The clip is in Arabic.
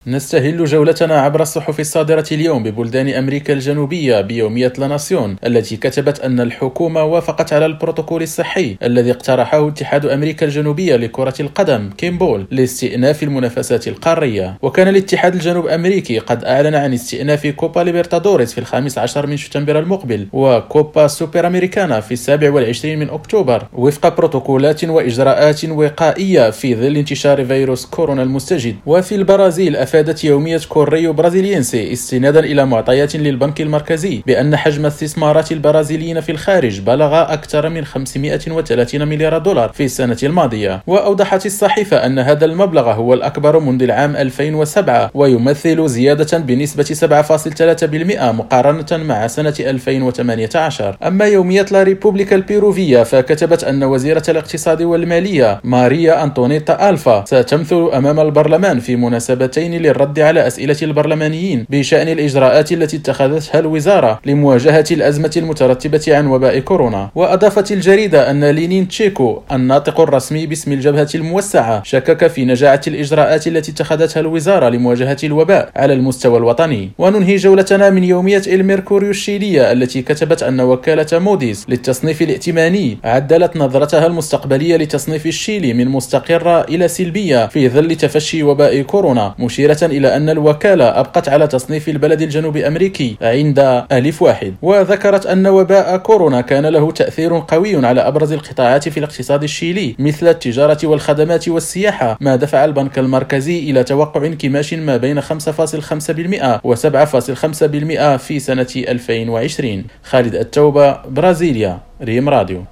نستهل جولتنا عبر الصحف الصادرة اليوم ببلدان أمريكا الجنوبية بيومية لا ناسيون التي كتبت أن الحكومة وافقت على البروتوكول الصحي الذي اقترحه اتحاد أمريكا الجنوبية لكرة القدم كيمبول لاستئناف المنافسات القارية. وكان الاتحاد الجنوب أمريكي قد أعلن عن استئناف كوبا ليبرتادوريس في 15 من شتنبر المقبل وكوبا سوبر أمريكانا في 27 من أكتوبر وفق بروتوكولات وإجراءات وقائية في ظل انتشار فيروس كورونا المستجد. وفي البرازيل أفادت يومية كوريو برازيلينسي استنادا إلى معطيات للبنك المركزي بأن حجم استثمارات البرازيليين في الخارج بلغ أكثر من 530 مليار دولار في السنة الماضية. وأوضحت الصحيفة أن هذا المبلغ هو الأكبر منذ العام 2007 ويمثل زيادة بنسبة 7.3% مقارنة مع سنة 2018. أما يومية لا ريبوبليكا البيروفية فكتبت أن وزيرة الاقتصاد والمالية ماريا أنطونيتا ألفا ستمثل أمام البرلمان في مناسبتين للرد على أسئلة البرلمانيين بشأن الإجراءات التي اتخذتها الوزارة لمواجهة الأزمة المترتبة عن وباء كورونا. وأضافت الجريدة أن لينين تشيكو الناطق الرسمي باسم الجبهة الموسعة شكك في نجاعة الإجراءات التي اتخذتها الوزارة لمواجهة الوباء على المستوى الوطني. وننهي جولتنا من يومية الميركوريو الشيلية التي كتبت أن وكالة موديس للتصنيف الائتماني عدلت نظرتها المستقبلية لتصنيف الشيلي من مستقرة إلى سلبية في ظل تفشي وباء كورونا، مشيرة إلى أن الوكالة أبقت على تصنيف البلد الجنوب أمريكي عند أ1. وذكرت أن وباء كورونا كان له تأثير قوي على أبرز القطاعات في الاقتصاد الشيلي مثل التجارة والخدمات والسياحة، ما دفع البنك المركزي إلى توقع انكماش ما بين 5.5% و 7.5% في سنة 2020. خالد التوبة، برازيليا، ريم راديو.